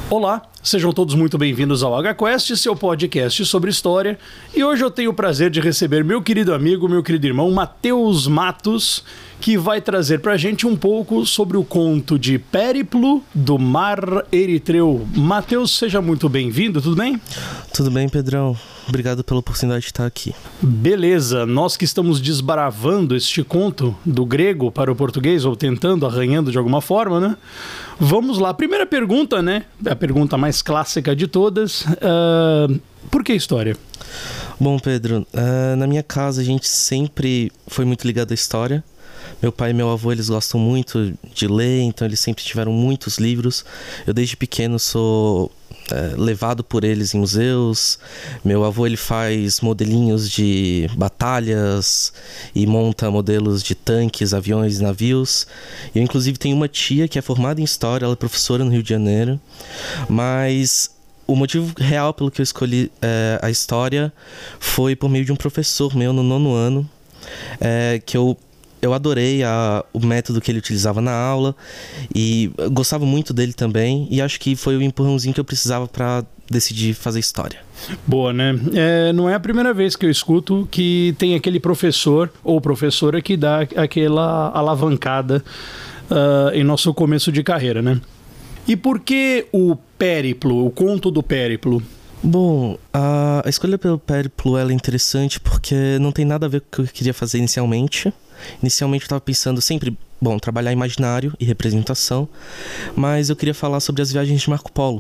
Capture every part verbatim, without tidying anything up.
Olá, sejam todos muito bem-vindos ao HQuest, seu podcast sobre história. E hoje eu tenho o prazer de receber meu querido amigo, meu querido irmão, Matheus Matos, que vai trazer pra gente um pouco sobre o conto de Périplo do Mar Eritreu. Matheus, seja muito bem-vindo, tudo bem? Tudo bem, Pedrão. Obrigado pela oportunidade de estar aqui. Beleza, nós que estamos desbravando este conto do grego para o português, ou tentando, arranhando de alguma forma, né? Vamos lá, primeira pergunta, né? A pergunta mais clássica de todas. Uh, por que história? Bom, Pedro, uh, na minha casa a gente sempre foi muito ligado à história. Meu pai e meu avô, eles gostam muito de ler, então eles sempre tiveram muitos livros. Eu desde pequeno sou é, levado por eles em museus. Meu avô, ele faz modelinhos de batalhas e monta modelos de tanques, aviões, navios. Eu inclusive tenho uma tia que é formada em história, ela é professora no Rio de Janeiro. Mas o motivo real pelo que eu escolhi é, a história foi por meio de um professor meu no nono ano, é, que eu Eu adorei a, o método que ele utilizava na aula e gostava muito dele também, e acho que foi o empurrãozinho que eu precisava para decidir fazer história. Boa, né? É, não é a primeira vez que eu escuto que tem aquele professor ou professora que dá aquela alavancada uh, em nosso começo de carreira, né? E por que o Périplo, o conto do Périplo? Bom, a, a escolha pelo Périplo ela é interessante porque não tem nada a ver com o que eu queria fazer inicialmente. Inicialmente eu estava pensando sempre, bom, trabalhar imaginário e representação, mas eu queria falar sobre as viagens de Marco Polo.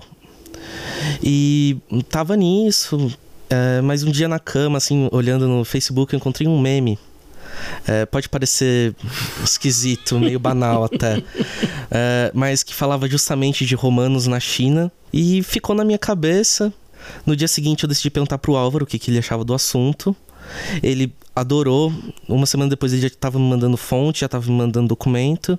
E tava nisso, é, mas um dia na cama, assim, olhando no Facebook, eu encontrei um meme. É, pode parecer esquisito, meio banal até, é, mas que falava justamente de romanos na China e ficou na minha cabeça. No dia seguinte eu decidi perguntar pro Álvaro o que, que ele achava do assunto. Ele adorou. Uma semana depois ele já estava me mandando fonte, já estava me mandando documento.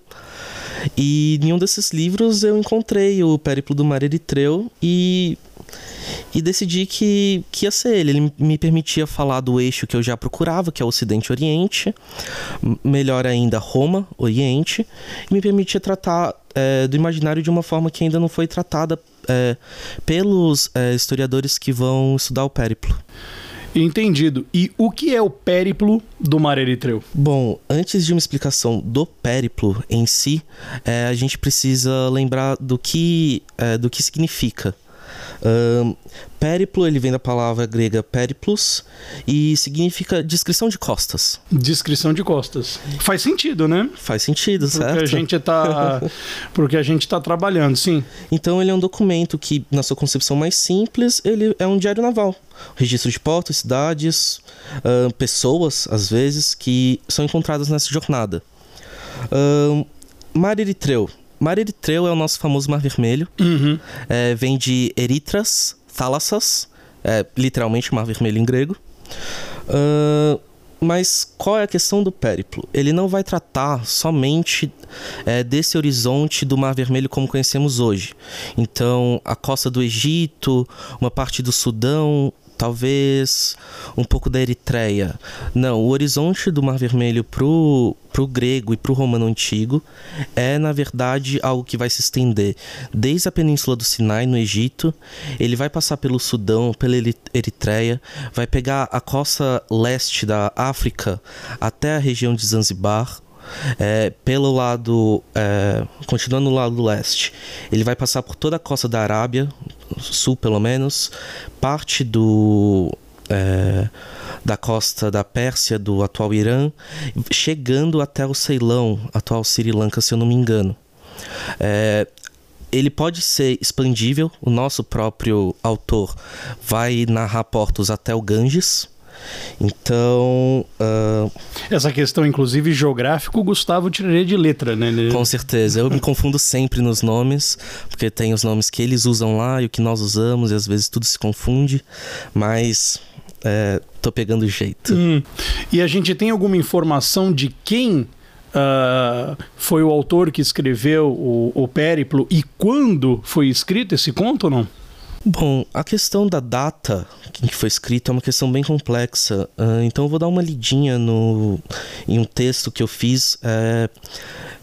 E em um desses livros eu encontrei o Périplo do Mar Eritreu e, e decidi que, que ia ser ele. Ele me permitia falar do eixo que eu já procurava, que é o Ocidente e Oriente. Melhor ainda, Roma, Oriente. E me permitia tratar é, do imaginário de uma forma que ainda não foi tratada é, pelos é, historiadores que vão estudar o Périplo. Entendido. E o que é o Périplo do Mar Eritreu? Bom, antes de uma explicação do Périplo em si, é, a gente precisa lembrar do que, é, do que significa. Um, Périplo, ele vem da palavra grega périplos e significa descrição de costas. Descrição de costas. Faz sentido, né? Faz sentido, porque certo? A gente tá, porque a gente está trabalhando, sim. Então ele é um documento que, na sua concepção mais simples, ele é um diário naval. Registro de portos, cidades, uh, pessoas, às vezes, que são encontradas nessa jornada. Uh, Mar Eritreu. Mar Eritreu é o nosso famoso Mar Vermelho. Uhum. É, vem de Eritras, Thalassas, é, literalmente Mar Vermelho em grego. Uh, mas qual é a questão do Périplo? Ele não vai tratar somente é, desse horizonte do Mar Vermelho como conhecemos hoje. Então, a costa do Egito, uma parte do Sudão, talvez um pouco da Eritreia. Não, o horizonte do Mar Vermelho pro, pro grego e pro romano antigo é, na verdade, algo que vai se estender desde a península do Sinai, no Egito. Ele vai passar pelo Sudão, pela Eritreia, vai pegar a costa leste da África até a região de Zanzibar. É, pelo lado, é, continuando no lado leste, ele vai passar por toda a costa da Arábia, sul pelo menos, parte do, é, da costa da Pérsia, do atual Irã, chegando até o Ceilão, atual Sri Lanka, se eu não me engano. É, ele pode ser expandível, o nosso próprio autor vai narrar portos até o Ganges. Então... Uh... Essa questão, inclusive, geográfico, o Gustavo tiraria de letra, né? Com certeza. Eu me confundo sempre nos nomes, porque tem os nomes que eles usam lá e o que nós usamos, e às vezes tudo se confunde, mas é, tô pegando o jeito. Hum. E a gente tem alguma informação de quem uh, foi o autor que escreveu o, o Périplo e quando foi escrito esse conto ou não? Bom, a questão da data em que foi escrito é uma questão bem complexa, uh, então eu vou dar uma lidinha no, em um texto que eu fiz. É,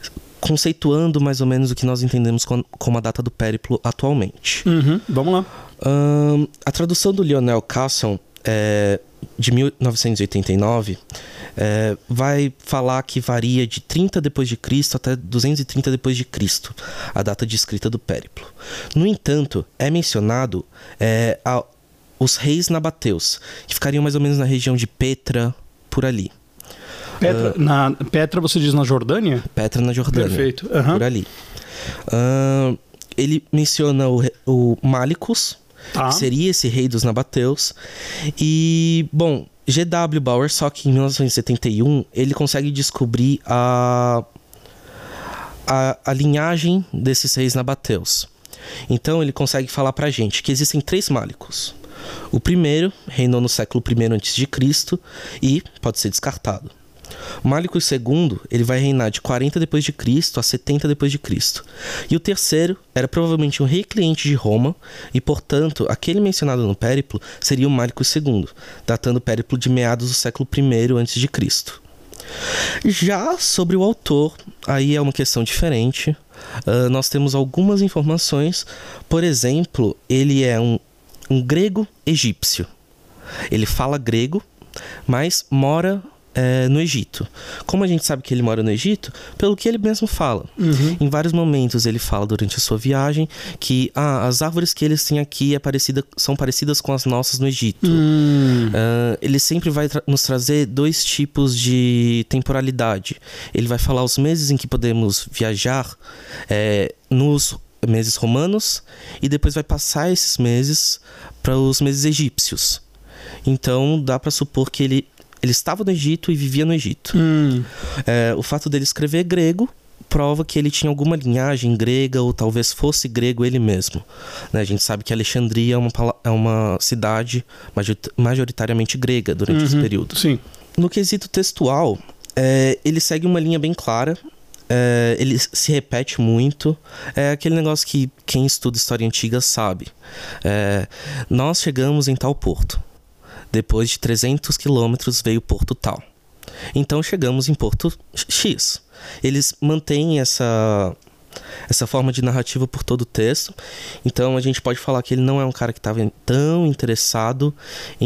conceituando mais ou menos o que nós entendemos como a data do périplo atualmente. Uhum, vamos lá. Um, a tradução do Lionel Casson, é, de mil novecentos e oitenta e nove, é, vai falar que varia de trinta depois de Cristo até duzentos e trinta depois de Cristo, a data de escrita do périplo. No entanto, é mencionado é, a, os reis nabateus, que ficariam mais ou menos na região de Petra, por ali. Petra, uh, na, Petra você diz na Jordânia? Petra na Jordânia. Perfeito. Uhum. Por ali. Uh, ele menciona o, o Málicos, tá, que seria esse rei dos nabateus. E, bom, G W Bowersock, em mil novecentos e setenta e um, ele consegue descobrir a, a, a linhagem desses reis nabateus. Então ele consegue falar pra gente que existem três Málicos. O primeiro reinou no século primeiro antes de Cristo e pode ser descartado. O Málico segundo, ele vai reinar de quarenta depois de Cristo a setenta depois de Cristo. E o terceiro era provavelmente um rei cliente de Roma e, portanto, aquele mencionado no périplo seria o Málico segundo, datando o périplo de meados do século primeiro antes de Cristo. Já sobre o autor, aí é uma questão diferente. Uh, nós temos algumas informações. Por exemplo, ele é um um grego egípcio. Ele fala grego, mas mora é, no Egito. Como a gente sabe que ele mora no Egito? Pelo que ele mesmo fala. Uhum. Em vários momentos ele fala durante a sua viagem que ah, as árvores que eles têm aqui é parecida, são parecidas com as nossas no Egito. Uhum. Uh, ele sempre vai tra- nos trazer dois tipos de temporalidade. Ele vai falar os meses em que podemos viajar é, nos meses romanos e depois vai passar esses meses para os meses egípcios. Então dá para supor que ele, ele estava no Egito e vivia no Egito. Hum. É, o fato dele escrever grego prova que ele tinha alguma linhagem grega ou talvez fosse grego ele mesmo. Né? A gente sabe que Alexandria é uma, é uma cidade majoritariamente grega durante uhum. esse período. Sim. No quesito textual, é, ele segue uma linha bem clara. É, ele se repete muito. É aquele negócio que quem estuda história antiga sabe. É, nós chegamos em tal porto. Depois de trezentos quilômetros veio o porto tal. Então chegamos em porto X. Eles mantêm essa, essa forma de narrativa por todo o texto. Então a gente pode falar que ele não é um cara que estava tão interessado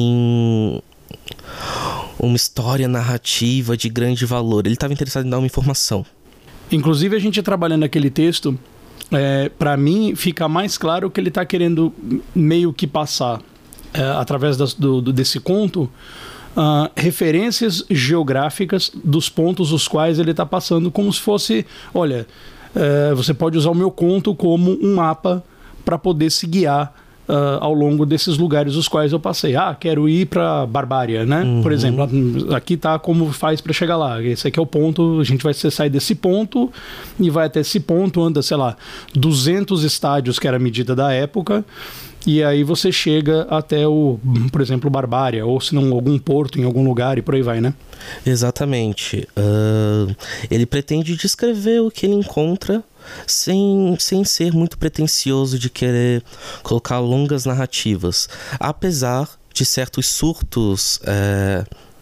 em uma história narrativa de grande valor. Ele estava interessado em dar uma informação. Inclusive, a gente trabalhando aquele texto, é, para mim, fica mais claro que ele está querendo meio que passar, é, através das, do, do, desse conto, uh, referências geográficas dos pontos os quais ele está passando, como se fosse, olha, é, você pode usar o meu conto como um mapa para poder se guiar Uh, ao longo desses lugares os quais eu passei. Ah, quero ir para Barbária, né? Uhum. Por exemplo, aqui tá como faz para chegar lá. Esse aqui é o ponto, a gente vai sair desse ponto e vai até esse ponto, anda, sei lá, duzentos estádios, que era a medida da época, e aí você chega até o, por exemplo, Barbária, ou se não, algum porto em algum lugar e por aí vai, né? Exatamente. Uh, ele pretende descrever o que ele encontra Sem, sem ser muito pretensioso de querer colocar longas narrativas, apesar de certos surtos é,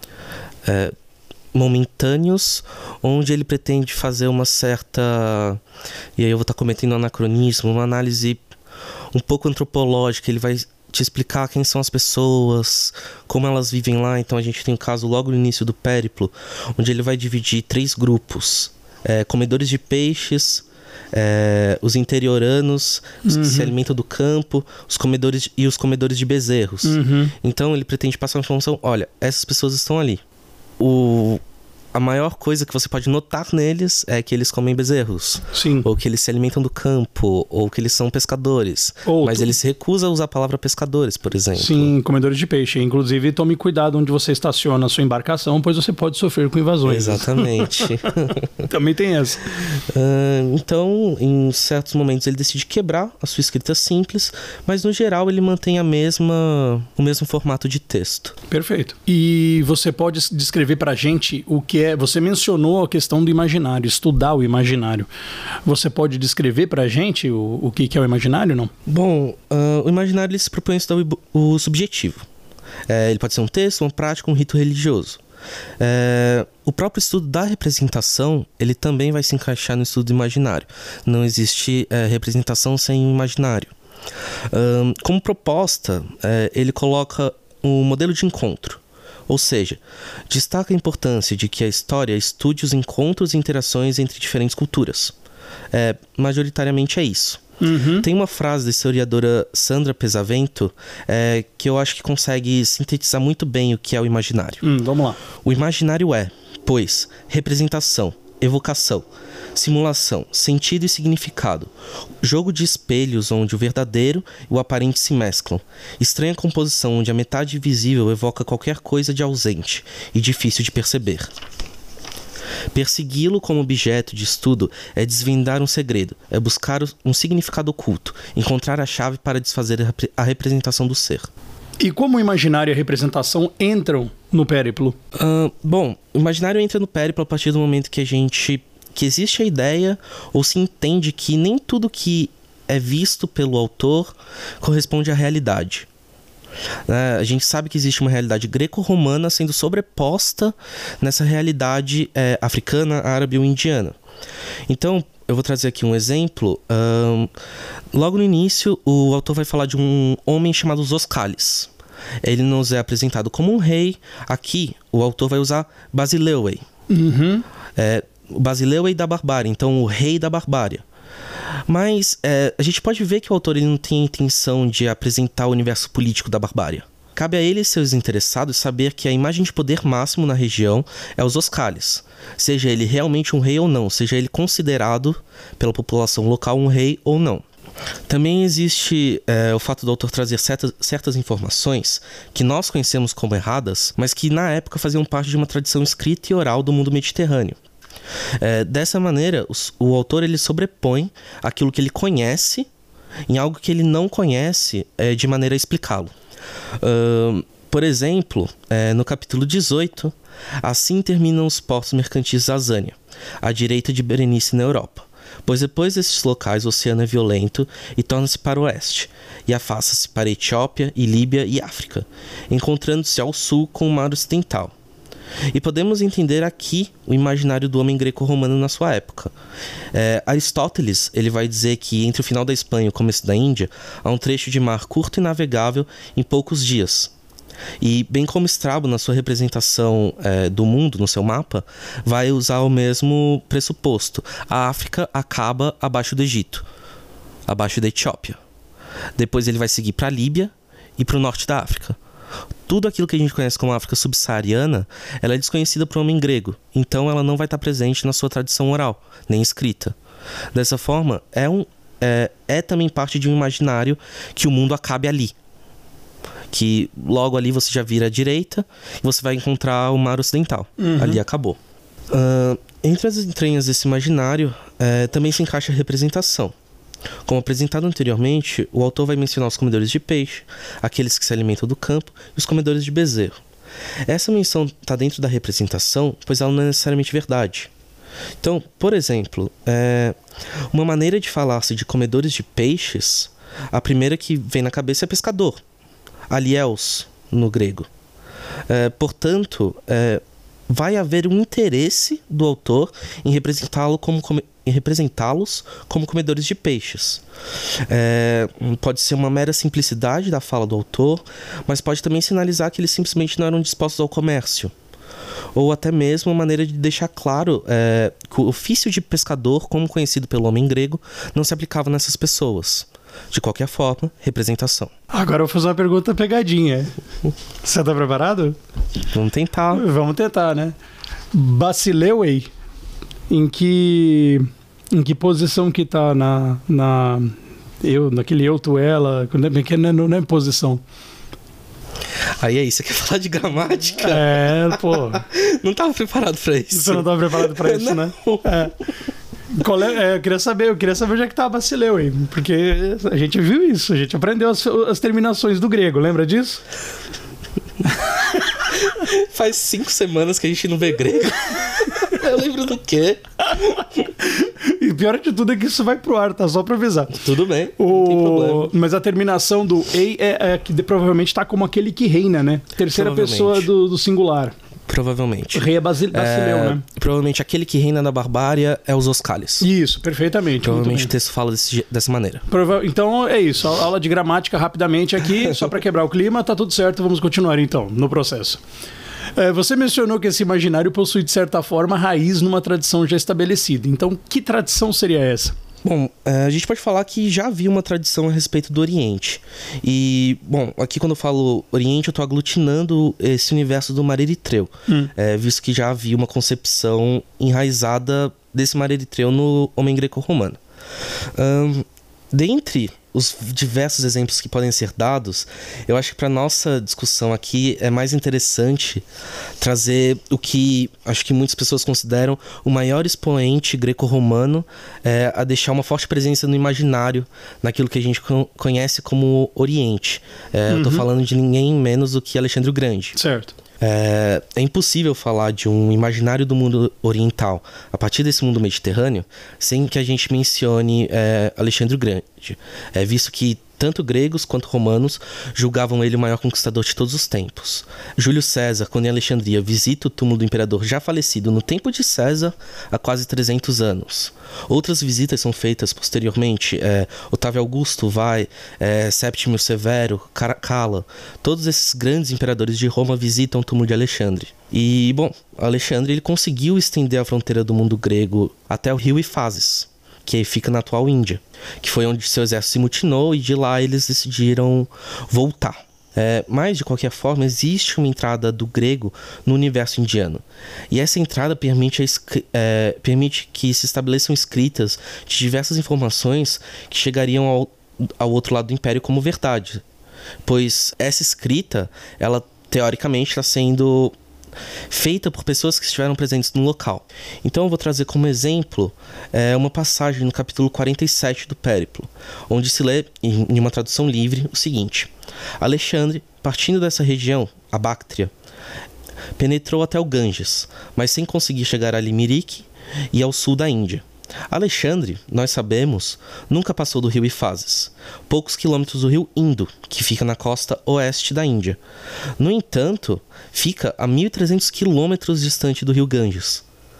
é, momentâneos, onde ele pretende fazer uma certa, e aí eu vou estar cometendo um anacronismo, uma análise um pouco antropológica. Ele vai te explicar quem são as pessoas, como elas vivem lá. Então a gente tem um caso logo no início do périplo, onde ele vai dividir três grupos, é, comedores de peixes, É, os interioranos, os uhum. que se alimentam do campo, os comedores e os comedores de bezerros. Uhum. Então ele pretende passar uma informação: olha, essas pessoas estão ali. O, a maior coisa que você pode notar neles é que eles comem bezerros. Sim. Ou que eles se alimentam do campo, ou que eles são pescadores. Ou Mas tu... ele se recusa a usar a palavra pescadores, por exemplo. Sim, comedores de peixe. Inclusive, tome cuidado onde você estaciona a sua embarcação, pois você pode sofrer com invasões. Exatamente. Também tem essa. Uh, então, em certos momentos, ele decide quebrar a sua escrita simples, mas no geral ele mantém a mesma, o mesmo formato de texto. Perfeito. E você pode descrever pra gente o que é... Você mencionou a questão do imaginário, estudar o imaginário. Você pode descrever pra gente o, o que é o imaginário, não? Bom, uh, o imaginário ele se propõe a estudar o, o subjetivo. É, ele pode ser um texto, uma prática, um rito religioso. É, o próprio estudo da representação, ele também vai se encaixar no estudo do imaginário. Não existe é, representação sem imaginário. Um, como proposta, é, ele coloca um modelo de encontro. Ou seja, destaca a importância de que a história estude os encontros e interações entre diferentes culturas. É, majoritariamente é isso. Uhum. Tem uma frase da historiadora Sandra Pesavento é, que eu acho que consegue sintetizar muito bem o que é o imaginário. Hum, vamos lá. O imaginário é, pois, representação, evocação, simulação, sentido e significado, jogo de espelhos onde o verdadeiro e o aparente se mesclam, estranha composição onde a metade visível evoca qualquer coisa de ausente e difícil de perceber. Persegui-lo como objeto de estudo é desvendar um segredo, é buscar um significado oculto, encontrar a chave para desfazer a representação do ser. E como o imaginário e a representação entram no périplo? Uh, bom, o imaginário entra no périplo a partir do momento que a gente... que existe a ideia ou se entende que nem tudo que é visto pelo autor corresponde à realidade. Uh, a gente sabe que existe uma realidade greco-romana sendo sobreposta nessa realidade é, africana, árabe ou indiana. Então, eu vou trazer aqui um exemplo. Um, logo no início, o autor vai falar de um homem chamado Zoskalis. Ele nos é apresentado como um rei. Aqui, o autor vai usar Basileus. Uhum. É, o Basileus da barbárie, então o rei da barbárie. Mas é, a gente pode ver que o autor ele não tem a intenção de apresentar o universo político da barbárie. Cabe a ele e seus interessados saber que a imagem de poder máximo na região é os Zoskalis. Seja ele realmente um rei ou não, seja ele considerado pela população local um rei ou não. Também existe é, o fato do autor trazer certas, certas informações que nós conhecemos como erradas, mas que na época faziam parte de uma tradição escrita e oral do mundo mediterrâneo. É, dessa maneira, os, o autor ele sobrepõe aquilo que ele conhece em algo que ele não conhece é, de maneira a explicá-lo. Uh, por exemplo, é, no capítulo dezoito, assim terminam os portos mercantis da Zânia, à direita de Berenice na Europa, pois depois desses locais o oceano é violento e torna-se para o oeste, e afasta-se para a Etiópia e Líbia e África, encontrando-se ao sul com o mar ocidental. E podemos entender aqui o imaginário do homem greco-romano na sua época. É, Aristóteles ele vai dizer que entre o final da Espanha e o começo da Índia há um trecho de mar curto e navegável em poucos dias. E bem como Strabo, na sua representação é, do mundo, no seu mapa, vai usar o mesmo pressuposto. A África acaba abaixo do Egito, abaixo da Etiópia. Depois ele vai seguir para a Líbia e para o norte da África. Tudo aquilo que a gente conhece como África subsaariana, ela é desconhecida para o homem grego, então ela não vai estar presente na sua tradição oral, nem escrita. Dessa forma, é, um, é, é também parte de um imaginário que o mundo acabe ali. Que logo ali você já vira à direita e você vai encontrar o mar ocidental. Uhum. Ali acabou. Uh, entre as entranhas desse imaginário, é, também se encaixa a representação. Como apresentado anteriormente, o autor vai mencionar os comedores de peixe, aqueles que se alimentam do campo e os comedores de bezerro. Essa menção está dentro da representação, pois ela não é necessariamente verdade. Então, por exemplo, é... uma maneira de falar-se de comedores de peixes, a primeira que vem na cabeça é pescador, aliels no grego. É, portanto, é... vai haver um interesse do autor em representá-lo como come... em representá-los como comedores de peixes. É, pode ser uma mera simplicidade da fala do autor, mas pode também sinalizar que eles simplesmente não eram dispostos ao comércio. Ou até mesmo uma maneira de deixar claro é, que o ofício de pescador, como conhecido pelo homem grego, não se aplicava nessas pessoas. De qualquer forma, representação. Agora eu vou fazer uma pergunta pegadinha. Você está preparado? Vamos tentar. Vamos tentar, né? Basileus, em que em que posição que tá na na eu naquele eu tu ela, que não, não é posição. Aí aí, você quer falar de gramática? É, pô. Não tava preparado para isso. Você não tava preparado para isso, né? É. Qual é, é, eu queria saber, eu queria saber onde é que tá Basileus, aí, porque a gente viu isso, a gente aprendeu as, as terminações do grego, lembra disso? Faz cinco semanas que a gente não vê grego. Eu lembro do quê? E pior de tudo é que isso vai pro ar, tá? Só pra avisar. Tudo bem, o... não tem problema. Mas a terminação do ei é, é que provavelmente tá como aquele que reina, né? Terceira pessoa do, do singular. Provavelmente. O rei é Basil Basileu, é, né? Provavelmente aquele que reina na barbárie é os Oscales. Isso, perfeitamente. Provavelmente o texto fala desse, dessa maneira. Prova... Então é isso, a aula de gramática rapidamente aqui, só para quebrar o clima, tá tudo certo, vamos continuar então no processo. É, você mencionou que esse imaginário possui, de certa forma, raiz numa tradição já estabelecida. Então, que tradição seria essa? Bom, a gente pode falar que já havia uma tradição a respeito do Oriente. E, bom, aqui quando eu falo Oriente, eu estou aglutinando esse universo do mar Eritreu, hum. é, visto que já havia uma concepção enraizada desse mar Eritreu no homem greco-romano. Um, dentre os diversos exemplos que podem ser dados, eu acho que para nossa discussão aqui é mais interessante trazer o que acho que muitas pessoas consideram o maior expoente greco-romano é, a deixar uma forte presença no imaginário, naquilo que a gente conhece como Oriente. É, uhum. Eu estou falando de ninguém menos do que Alexandre o Grande. Certo. É, é impossível falar de um imaginário do mundo oriental a partir desse mundo mediterrâneo sem que a gente mencione é, Alexandre o Grande, é, visto que tanto gregos quanto romanos julgavam ele o maior conquistador de todos os tempos. Júlio César, quando em Alexandria, visita o túmulo do imperador já falecido no tempo de César há quase trezentos anos. Outras visitas são feitas posteriormente. É, Otávio Augusto vai, é, Séptimo Severo, Caracalla. Todos esses grandes imperadores de Roma visitam o túmulo de Alexandre. E, bom, Alexandre ele conseguiu estender a fronteira do mundo grego até o rio Ifases, que fica na atual Índia, que foi onde seu exército se mutinou e de lá eles decidiram voltar. É, mas, de qualquer forma, existe uma entrada do grego no universo indiano. E essa entrada permite, a, é, permite que se estabeleçam escritas de diversas informações que chegariam ao, ao outro lado do império como verdade. Pois essa escrita, ela teoricamente está sendo feita por pessoas que estiveram presentes no local. Então eu vou trazer como exemplo é, uma passagem no capítulo quarenta e sete do Périplo, onde se lê, em uma tradução livre, o seguinte: Alexandre, partindo dessa região, a Báctria, penetrou até o Ganges, mas sem conseguir chegar a Limerick e ao sul da Índia. Alexandre, nós sabemos, nunca passou do rio Ifases, poucos quilômetros do rio Indo, que fica na costa oeste da Índia. No entanto, fica a mil e trezentos quilômetros distante do rio Ganges.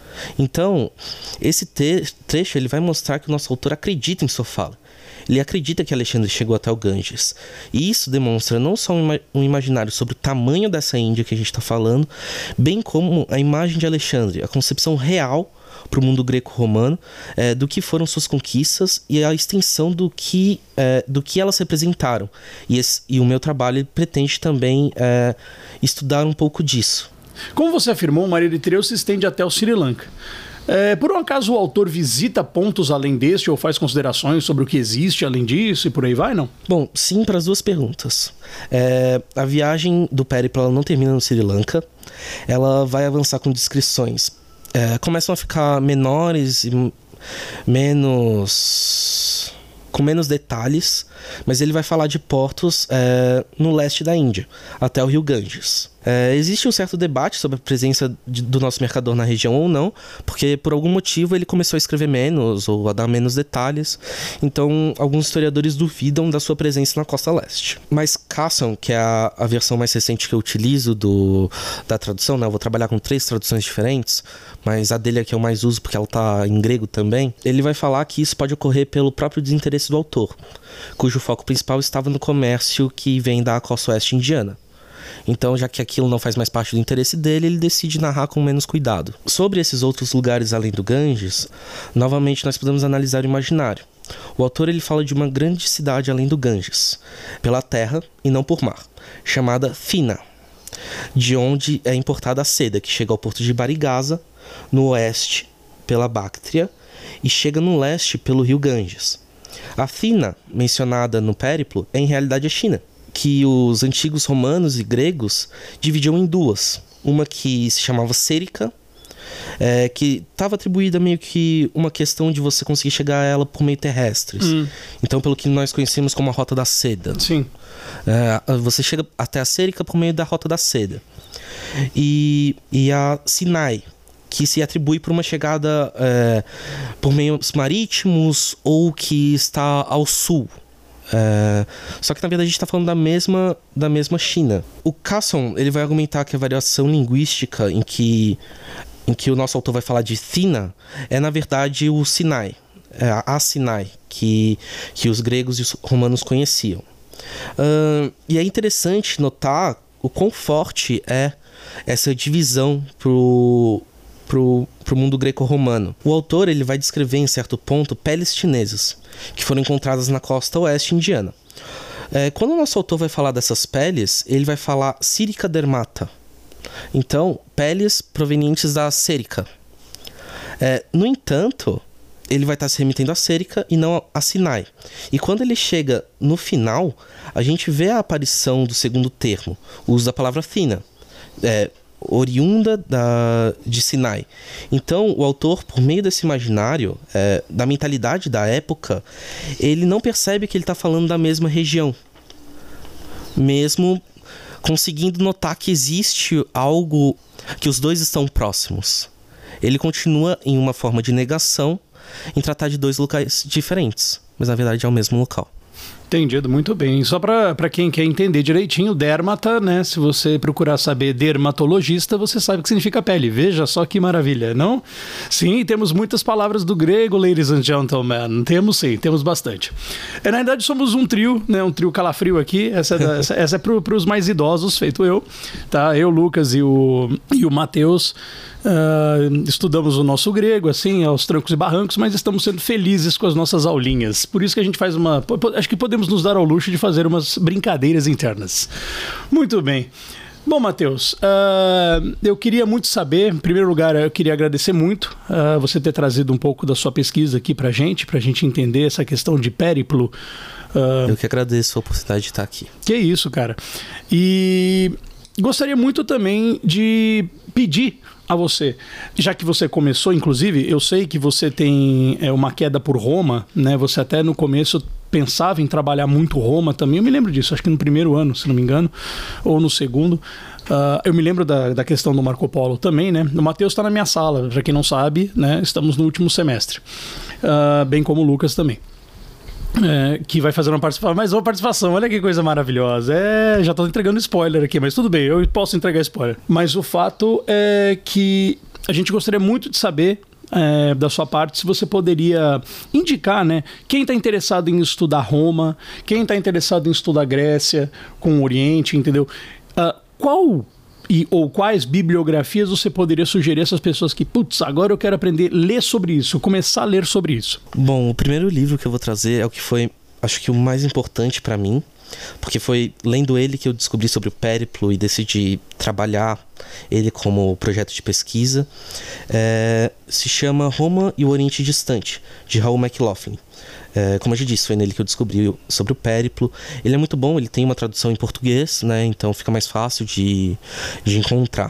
Então, esse trecho ele vai mostrar que o nosso autor acredita em sua fala. Ele acredita que Alexandre chegou até o Ganges. E isso demonstra não só um imaginário sobre o tamanho dessa Índia que a gente está falando, bem como a imagem de Alexandre, a concepção real para o mundo greco-romano, é, do que foram suas conquistas e a extensão do que, é, do que elas representaram. E, esse, e o meu trabalho pretende também é, estudar um pouco disso. Como você afirmou, o mar Eritreu se estende até o Sri Lanka. É, por um acaso o autor visita pontos além deste ou faz considerações sobre o que existe além disso e por aí vai, não? Bom, sim para as duas perguntas. É, a viagem do Périplo ela não termina no Sri Lanka, ela vai avançar com descrições. É, começam a ficar menores e menos... com menos detalhes, mas ele vai falar de portos é, no leste da Índia, até o rio Ganges. É, existe um certo debate sobre a presença de, do nosso mercador na região ou não, porque por algum motivo ele começou a escrever menos ou a dar menos detalhes, então alguns historiadores duvidam da sua presença na costa leste. Mas Casson, que é a, a versão mais recente que eu utilizo do, da tradução, né? Eu vou trabalhar com três traduções diferentes, mas a dele é que eu mais uso porque ela está em grego também, ele vai falar que isso pode ocorrer pelo próprio desinteresse do autor, cujo foco principal estava no comércio que vem da costa oeste indiana. Então, já que aquilo não faz mais parte do interesse dele, ele decide narrar com menos cuidado. Sobre esses outros lugares além do Ganges, novamente nós podemos analisar o imaginário. O autor ele fala de uma grande cidade além do Ganges, pela terra e não por mar, chamada Fina, de onde é importada a seda, que chega ao porto de Barigaza, no oeste pela Báctria, e chega no leste pelo rio Ganges. A Fina, mencionada no Périplo, é em realidade a China, que os antigos romanos e gregos dividiam em duas. Uma que se chamava Sérica, é, que estava atribuída meio que uma questão de você conseguir chegar a ela por meio terrestres. Hum. Então, pelo que nós conhecemos como a Rota da Seda. Sim. É, você chega até a Sérica por meio da Rota da Seda. E, e a Sinai, que se atribui por uma chegada é, por meios marítimos ou que está ao sul. É, só que na verdade a gente está falando da mesma, da mesma China. O Casson, ele vai argumentar que a variação linguística em que, em que o nosso autor vai falar de Sina é na verdade o Sinai, é a Sinai, que, que os gregos e os romanos conheciam. Uh, e é interessante notar o quão forte é essa divisão pro, pro, pro mundo greco-romano. O autor ele vai descrever em certo ponto peles chinesas que foram encontradas na costa oeste indiana. É, quando o nosso autor vai falar dessas peles, ele vai falar Sirica dermata. Então, peles provenientes da Sérica. É, no entanto, ele vai estar se remetendo a Sérica e não a Sinai. E quando ele chega no final, a gente vê a aparição do segundo termo, o uso da palavra Thina, é, oriunda da, de Sinai. Então, o autor, por meio desse imaginário, é, da mentalidade da época, ele não percebe que ele está falando da mesma região, mesmo conseguindo notar que existe algo, que os dois estão próximos. Ele continua em uma forma de negação, em tratar de dois locais diferentes, mas na verdade é o mesmo local. Entendido, muito bem. Só para quem quer entender direitinho, dérmata, né? Se você procurar saber dermatologista, você sabe o que significa pele. Veja só que maravilha, não? Sim, temos muitas palavras do grego, ladies and gentlemen. Temos sim, temos bastante. É, na verdade, somos um trio, né? Um trio calafrio aqui. Essa é, da, essa, essa é para os mais idosos, feito eu. Tá? Eu, Lucas e o, e o Matheus. Uh, estudamos o nosso grego, assim, aos trancos e barrancos, mas estamos sendo felizes com as nossas aulinhas. Por isso que a gente faz uma... Acho que podemos nos dar ao luxo de fazer umas brincadeiras internas. Muito bem. Bom, Matheus, uh, eu queria muito saber, em primeiro lugar, eu queria agradecer muito uh, você ter trazido um pouco da sua pesquisa aqui pra gente, pra gente entender essa questão de périplo. Uh, eu que agradeço a oportunidade de estar aqui. Que isso, cara. E gostaria muito também de pedir a você, já que você começou, inclusive, eu sei que você tem é, uma queda por Roma, né? Você até no começo pensava em trabalhar muito Roma também, eu me lembro disso, acho que no primeiro ano, se não me engano, ou no segundo. Uh, eu me lembro da, da questão do Marco Polo também, né? O Matheus está na minha sala, para quem não sabe, né? Estamos no último semestre, uh, bem como o Lucas também. É, que vai fazer uma participação, mais uma participação, olha que coisa maravilhosa. É, já estou entregando spoiler aqui, mas tudo bem, eu posso entregar spoiler. Mas o fato é que a gente gostaria muito de saber, é, da sua parte, se você poderia indicar, né, quem está interessado em estudar Roma, quem está interessado em estudar Grécia com o Oriente, entendeu? Uh, qual... E, ou quais bibliografias você poderia sugerir a essas pessoas que, putz, agora eu quero aprender a ler sobre isso, começar a ler sobre isso? Bom, o primeiro livro que eu vou trazer é o que foi, acho que o mais importante para mim, porque foi lendo ele que eu descobri sobre o périplo e decidi trabalhar ele como projeto de pesquisa. É, se chama Roma e o Oriente Distante, de Raul McLaughlin. É, como eu já disse, foi nele que eu descobri sobre o périplo. Ele é muito bom, ele tem uma tradução em português, né? Então fica mais fácil de, de encontrar.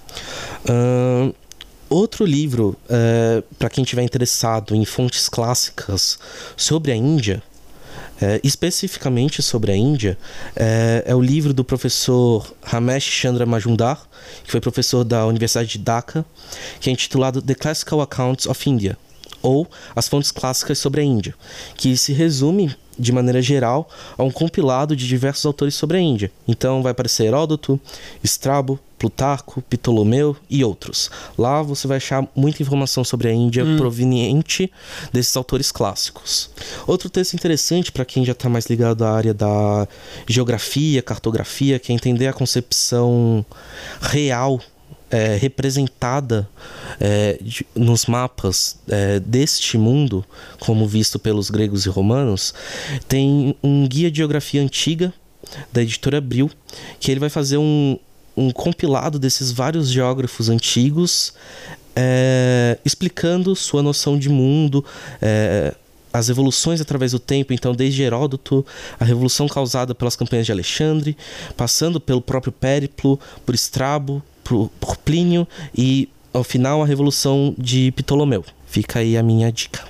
Uh, outro livro, uh, para quem estiver interessado em fontes clássicas sobre a Índia, uh, especificamente sobre a Índia, uh, é o livro do professor Ramesh Chandra Majumdar, que foi professor da Universidade de Dhaka, que é intitulado The Classical Accounts of India, ou As Fontes Clássicas sobre a Índia, que se resume, de maneira geral, a um compilado de diversos autores sobre a Índia. Então vai aparecer Heródoto, Estrabo, Plutarco, Ptolomeu e outros. Lá você vai achar muita informação sobre a Índia hum. proveniente desses autores clássicos. Outro texto interessante para quem já está mais ligado à área da geografia, cartografia, que é entender a concepção real É, representada é, de, nos mapas é, deste mundo, como visto pelos gregos e romanos, tem um guia de geografia antiga da editora Abril, que ele vai fazer um, um compilado desses vários geógrafos antigos, é, explicando sua noção de mundo, é, as evoluções através do tempo, então desde Heródoto, a revolução causada pelas campanhas de Alexandre, passando pelo próprio périplo, por Estrabo, por, por Plínio e, ao final, a revolução de Ptolomeu. Fica aí a minha dica.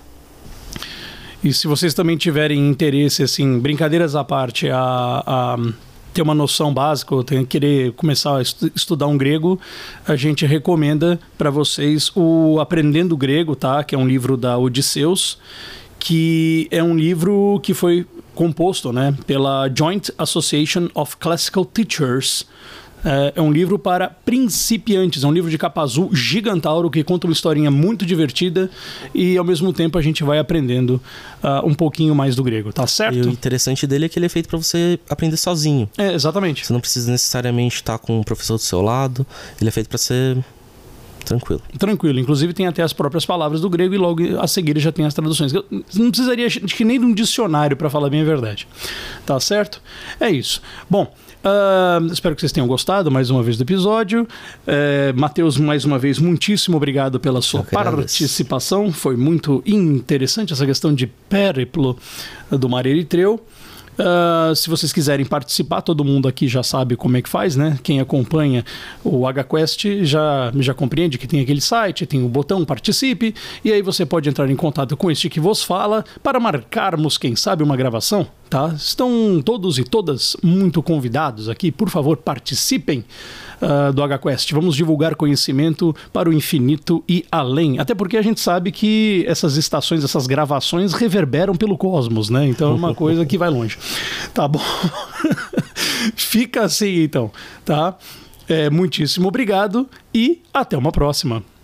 E se vocês também tiverem interesse, assim, brincadeiras à parte, a, a ter uma noção básica, ou querer começar a estudar um grego, a gente recomenda para vocês o Aprendendo Grego, tá? Que é um livro da Odisseus, que é um livro que foi composto, né, pela Joint Association of Classical Teachers. É um livro para principiantes, é um livro de capa azul gigantauro que conta uma historinha muito divertida e ao mesmo tempo a gente vai aprendendo uh, um pouquinho mais do grego, tá certo? E o interessante dele é que ele é feito para você aprender sozinho. É, exatamente. Você não precisa necessariamente estar com um professor do seu lado, ele é feito para ser tranquilo. Tranquilo, inclusive tem até as próprias palavras do grego e logo a seguir já tem as traduções. Eu não precisaria acho que nem de um dicionário para falar bem a verdade, tá certo? É isso. Bom, Uh, espero que vocês tenham gostado mais uma vez do episódio. uh, Matheus, mais uma vez, muitíssimo obrigado pela sua participação. Foi muito interessante essa questão de périplo do mar Eritreu. Uh, se vocês quiserem participar, todo mundo aqui já sabe como é que faz, né? Quem acompanha o AgaQuest já, já compreende que tem aquele site, tem o botão participe, e aí você pode entrar em contato com este que vos fala para marcarmos, quem sabe, uma gravação, tá? Estão todos e todas muito convidados aqui, por favor, participem uh, do AgaQuest. Vamos divulgar conhecimento para o infinito e além, até porque a gente sabe que essas estações, essas gravações reverberam pelo cosmos, né? Então é uma coisa que vai longe. Tá bom? Fica assim então, tá? É, muitíssimo obrigado e até uma próxima.